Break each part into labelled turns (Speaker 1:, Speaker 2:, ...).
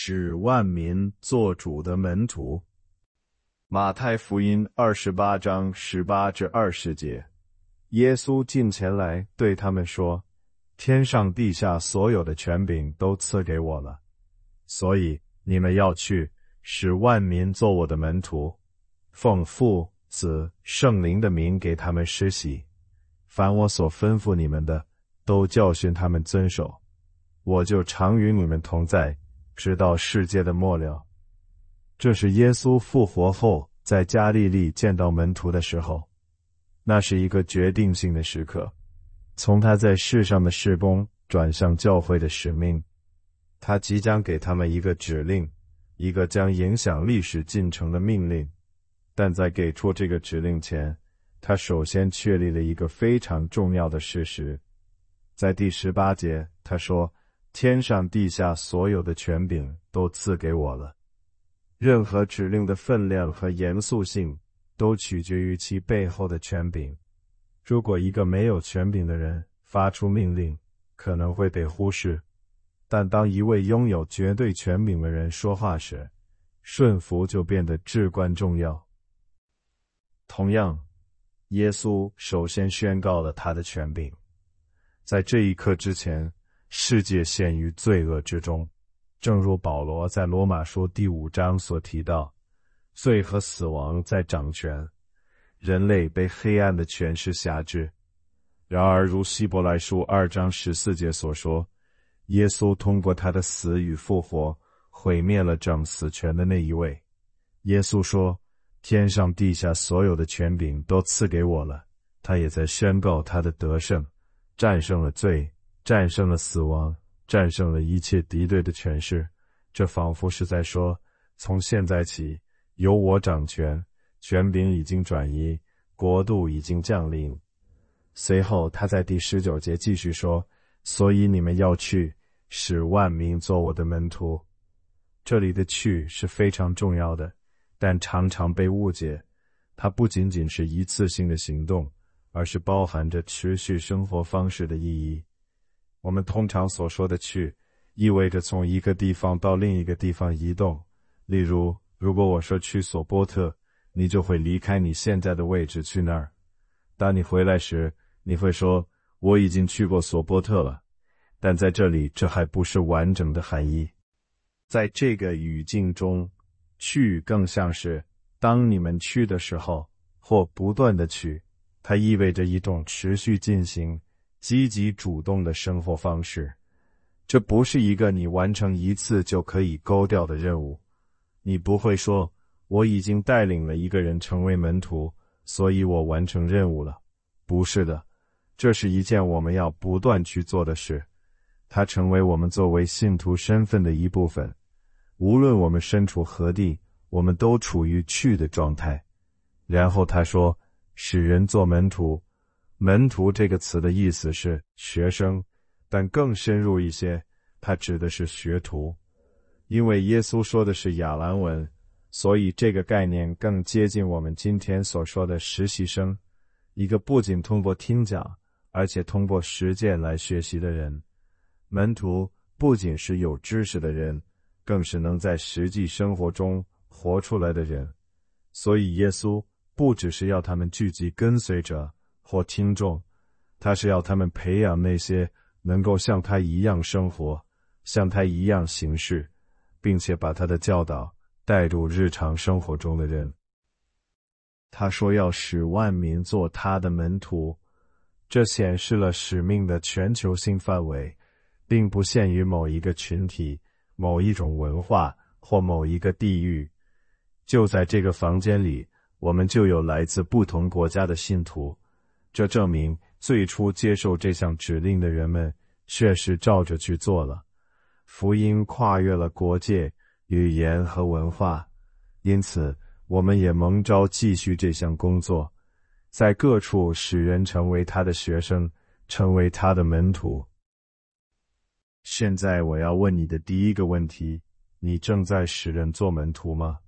Speaker 1: 使万民做主的门徒。
Speaker 2: 马太福音28章18至20节，
Speaker 1: 耶稣近前来对他们说：天上地下所有的权柄都赐给我了，所以你们要去，使万民做我的门徒，奉父、子、圣灵的名给他们施洗，凡我所吩咐你们的，都教训他们遵守。我就常与你们同在，直到世界的末了。这是耶稣复活后在加利利见到门徒的时候，那是一个决定性的时刻，从他在世上的事工转向教会的使命。他即将给他们一个指令，一个将影响历史进程的命令。但在给出这个指令前，他首先确立了一个非常重要的事实。在第18节，他说：天上地下所有的权柄都赐给我了。任何指令的分量和严肃性都取决于其背后的权柄。如果一个没有权柄的人发出命令，可能会被忽视，但当一位拥有绝对权柄的人说话时，顺服就变得至关重要。同样，耶稣首先宣告了他的权柄。在这一刻之前，世界陷于罪恶之中，正如保罗在罗马书第5章所提到，罪和死亡在掌权，人类被黑暗的权势辖制。然而如希伯来书2章14节所说，耶稣通过他的死与复活毁灭了掌死权的那一位。耶稣说，天上地下所有的权柄都赐给我了。他也在宣告他的得胜，战胜了罪，战胜了死亡，战胜了一切敌对的权势。这仿佛是在说，从现在起，由我掌权，权柄已经转移，国度已经降临。随后他在第19节继续说，所以你们要去，使万民做我的门徒。这里的去是非常重要的，但常常被误解。它不仅仅是一次性的行动，而是包含着持续生活方式的意义。我们通常所说的去，意味着从一个地方到另一个地方移动。例如，如果我说去索波特，你就会离开你现在的位置去那儿。当你回来时，你会说，我已经去过索波特了。但在这里，这还不是完整的含义。在这个语境中，去更像是当你们去的时候，或不断的去，它意味着一种持续进行、积极主动的生活方式。这不是一个你完成一次就可以勾掉的任务。你不会说，我已经带领了一个人成为门徒，所以我完成任务了。不是的，这是一件我们要不断去做的事。它成为我们作为信徒身份的一部分。无论我们身处何地，我们都处于去的状态。然后他说，使人做门徒。门徒这个词的意思是学生，但更深入一些，它指的是学徒。因为耶稣说的是亚兰文，所以这个概念更接近我们今天所说的实习生，一个不仅通过听讲，而且通过实践来学习的人。门徒不仅是有知识的人，更是能在实际生活中活出来的人。所以耶稣不只是要他们聚集跟随者或听众，他是要他们培养那些能够像他一样生活，像他一样行事，并且把他的教导带入日常生活中的人。他说要使万民做他的门徒，这显示了使命的全球性范围，并不限于某一个群体、某一种文化或某一个地域。就在这个房间里，我们就有来自不同国家的信徒，这证明最初接受这项指令的人们确实照着去做了。福音跨越了国界、语言和文化，因此我们也蒙召继续这项工作，在各处使人成为他的学生，成为他的门徒。现在我要问你的第一个问题，你正在使人做门徒吗？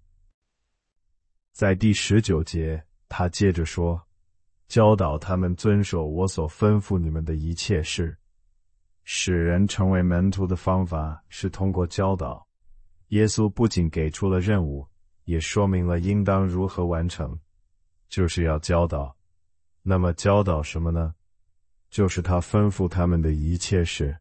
Speaker 1: 在第19节，他接着说，教导他们遵守我所吩咐你们的一切事。使人成为门徒的方法是通过教导， 耶稣不仅给出了任务，也说明了应当如何完成，就是要教导。那么教导什么呢？就是他吩咐他们的一切事。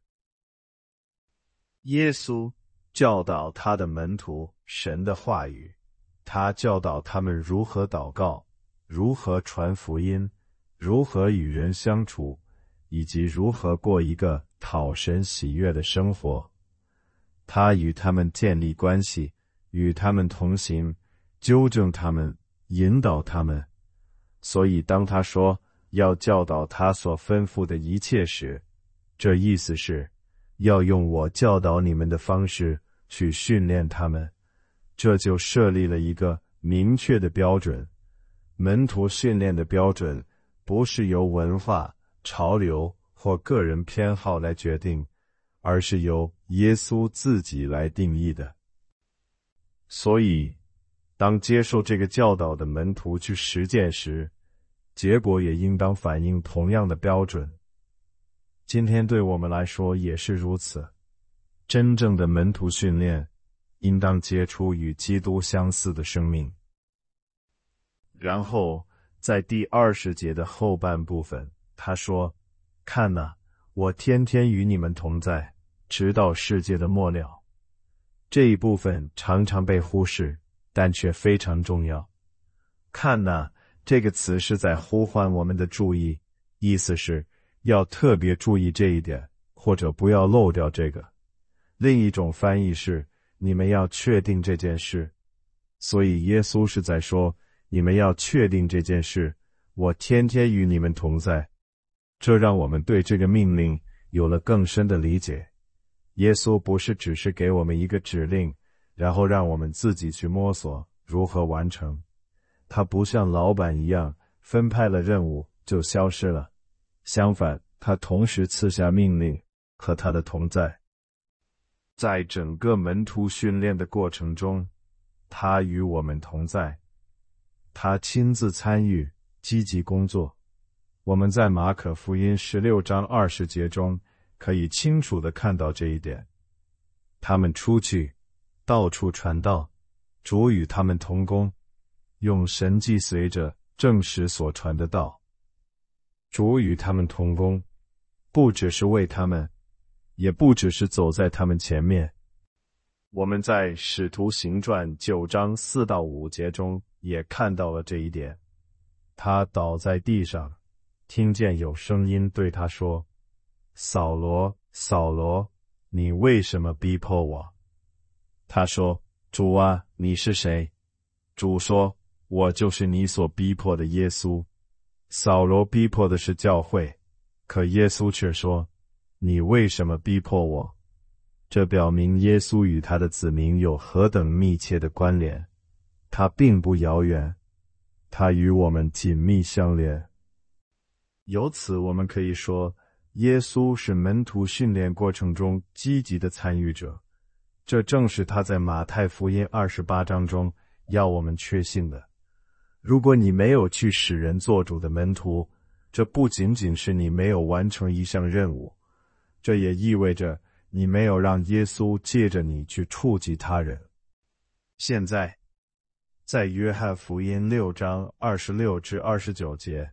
Speaker 1: 耶稣教导他的门徒神的话语，他教导他们如何祷告，如何传福音，如何与人相处，以及如何过一个讨神喜悦的生活。他与他们建立关系，与他们同行，纠正他们，引导他们。所以当他说要教导他所吩咐的一切时，这意思是要用我教导你们的方式去训练他们。这就设立了一个明确的标准。门徒训练的标准不是由文化、潮流或个人偏好来决定，而是由耶稣自己来定义的。所以，当接受这个教导的门徒去实践时，结果也应当反映同样的标准。今天对我们来说也是如此。真正的门徒训练，应当结出与基督相似的生命。然后，在第20节的后半部分，他说：“看哪，我天天与你们同在，直到世界的末了。”这一部分常常被忽视，但却非常重要。看哪，这个词是在呼唤我们的注意，意思是要特别注意这一点，或者不要漏掉这个。另一种翻译是，你们要确定这件事。所以耶稣是在说，你们要确定这件事，我天天与你们同在。这让我们对这个命令有了更深的理解。耶稣不是只是给我们一个指令，然后让我们自己去摸索如何完成。他不像老板一样分派了任务就消失了，相反，他同时赐下命令和他的同在。在整个门徒训练的过程中，他与我们同在，他亲自参与，积极工作。我们在马可福音16章20节中可以清楚地看到这一点。他们出去，到处传道，主与他们同工，用神迹随着证实所传的道。主与他们同工，不只是为他们，也不只是走在他们前面。我们在使徒行传9章4到5节中也看到了这一点。他倒在地上，听见有声音对他说：“扫罗，扫罗，你为什么逼迫我？”他说：“主啊，你是谁？”主说：“我就是你所逼迫的耶稣。”扫罗逼迫的是教会，可耶稣却说：“你为什么逼迫我？”这表明耶稣与他的子民有何等密切的关联。他并不遥远，他与我们紧密相连。由此我们可以说，耶稣是门徒训练过程中积极的参与者，这正是他在马太福音28章中要我们确信的。如果你没有去使人做主的门徒，这不仅仅是你没有完成一项任务，这也意味着你没有让耶稣借着你去触及他人。现在，在约翰福音6章26至29节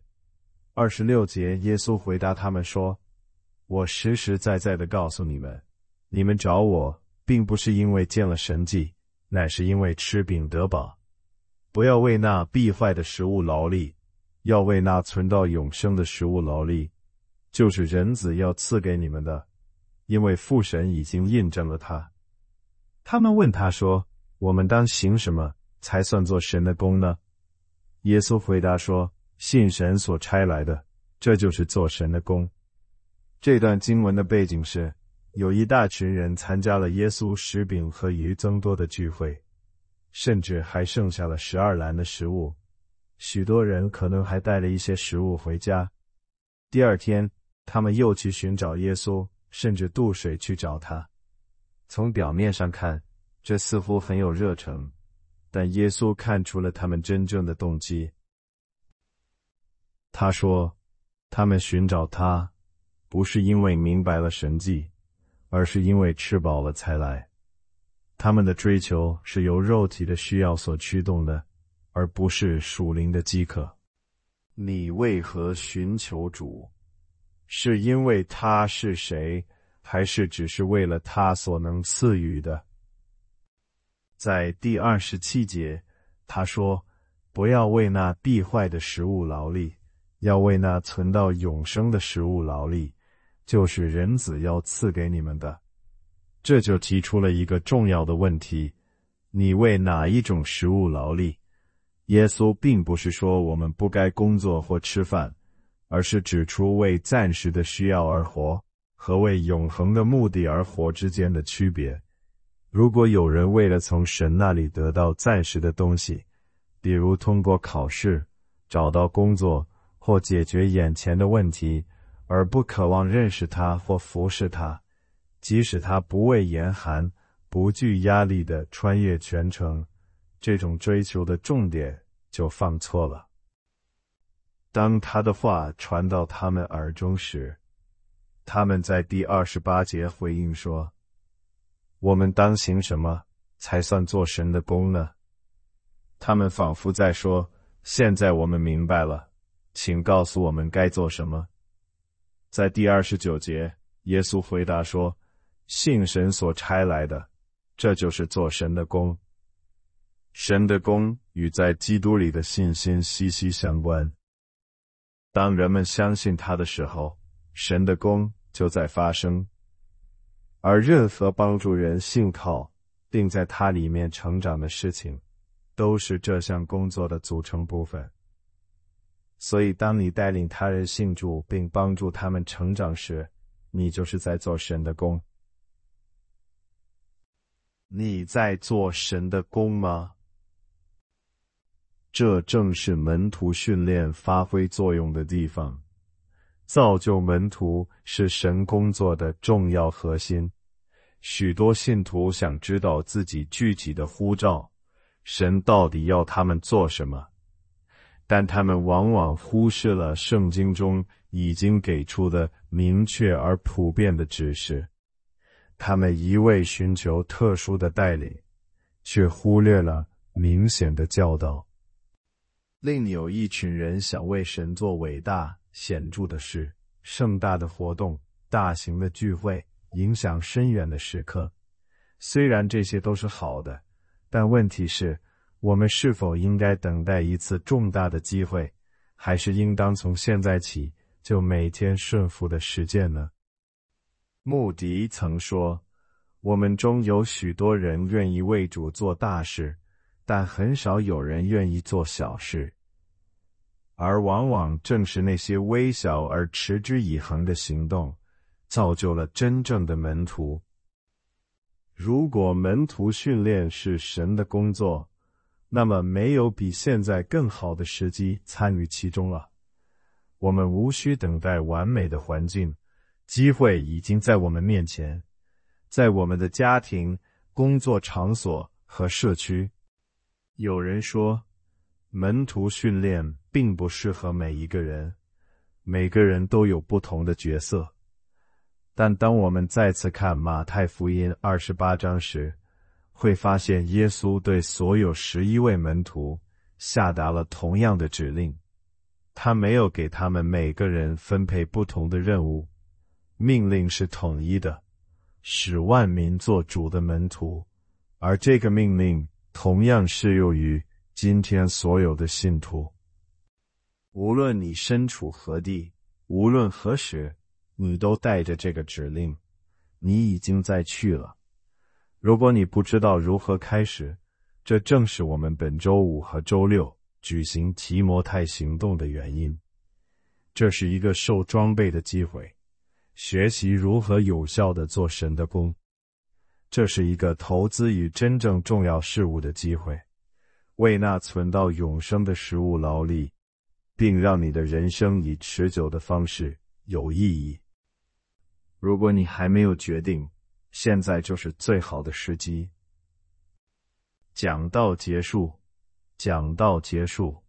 Speaker 1: ，26节耶稣回答他们说：“我实实在在地告诉你们，你们找我，并不是因为见了神迹，乃是因为吃饼得饱。不要为那必坏的食物劳力，要为那存到永生的食物劳力，就是人子要赐给你们的，因为父神已经印证了他。”他们问他说：“我们当行什么才算做神的工呢？”耶稣回答说：“信神所差来的，这就是做神的工。”这段经文的背景是，有一大群人参加了耶稣食饼和鱼增多的聚会，甚至还剩下了12篮的食物，许多人可能还带了一些食物回家。第二天，他们又去寻找耶稣，甚至渡水去找他。从表面上看，这似乎很有热诚，但耶稣看出了他们真正的动机。他说，他们寻找他，不是因为明白了神迹，而是因为吃饱了才来。 他们的追求是由肉体的需要所驱动的，而不是属灵的饥渴。你为何寻求主？是因为他是谁，还是只是为了他所能赐予的？在第27节，他说，不要为那必坏的食物劳力，要为那存到永生的食物劳力，就是人子要赐给你们的。这就提出了一个重要的问题，你为哪一种食物劳力？耶稣并不是说我们不该工作或吃饭，而是指出为暂时的需要而活和为永恒的目的而活之间的区别。如果有人为了从神那里得到暂时的东西，比如通过考试、找到工作或解决眼前的问题，而不渴望认识他或服侍他，即使他不畏严寒、不惧压力地穿越全程，这种追求的重点就放错了。当他的话传到他们耳中时，他们在第28节回应说，我们当行什么才算做神的工呢？他们仿佛在说，现在我们明白了，请告诉我们该做什么。在第29节，耶稣回答说，信神所差来的，这就是做神的工。神的工与在基督里的信心息息相关。当人们相信他的时候，神的工就在发生。而任何帮助人信靠并在他里面成长的事情，都是这项工作的组成部分。所以当你带领他人信主并帮助他们成长时，你就是在做神的工。你在做神的工吗？这正是门徒训练发挥作用的地方。造就门徒是神工作的重要核心。许多信徒想知道自己具体的呼召，神到底要他们做什么，但他们往往忽视了圣经中已经给出的明确而普遍的指示。他们一味寻求特殊的带领，却忽略了明显的教导。另有一群人想为神做伟大显著的事，盛大的活动，大型的聚会，影响深远的时刻。虽然这些都是好的，但问题是，我们是否应该等待一次重大的机会，还是应当从现在起就每天顺服的实践呢？穆迪曾说，我们中有许多人愿意为主做大事，但很少有人愿意做小事。而往往正是那些微小而持之以恒的行动，造就了真正的门徒。如果门徒训练是神的工作，那么没有比现在更好的时机参与其中了。我们无需等待完美的环境，机会已经在我们面前，在我们的家庭、工作场所和社区。有人说，门徒训练并不适合每一个人，每个人都有不同的角色。但当我们再次看马太福音28章时，会发现耶稣对所有11位门徒下达了同样的指令。他没有给他们每个人分配不同的任务，命令是统一的，使万民做主的门徒。而这个命令同样适用于今天所有的信徒。无论你身处何地，无论何时，你都带着这个指令，你已经在去了。如果你不知道如何开始，这正是我们本周5和周6举行提摩太行动的原因。这是一个受装备的机会，学习如何有效地做神的工。这是一个投资于真正重要事物的机会，为那存到永生的食物劳力，并让你的人生以持久的方式有意义。如果你还没有决定，现在就是最好的时机。讲道结束。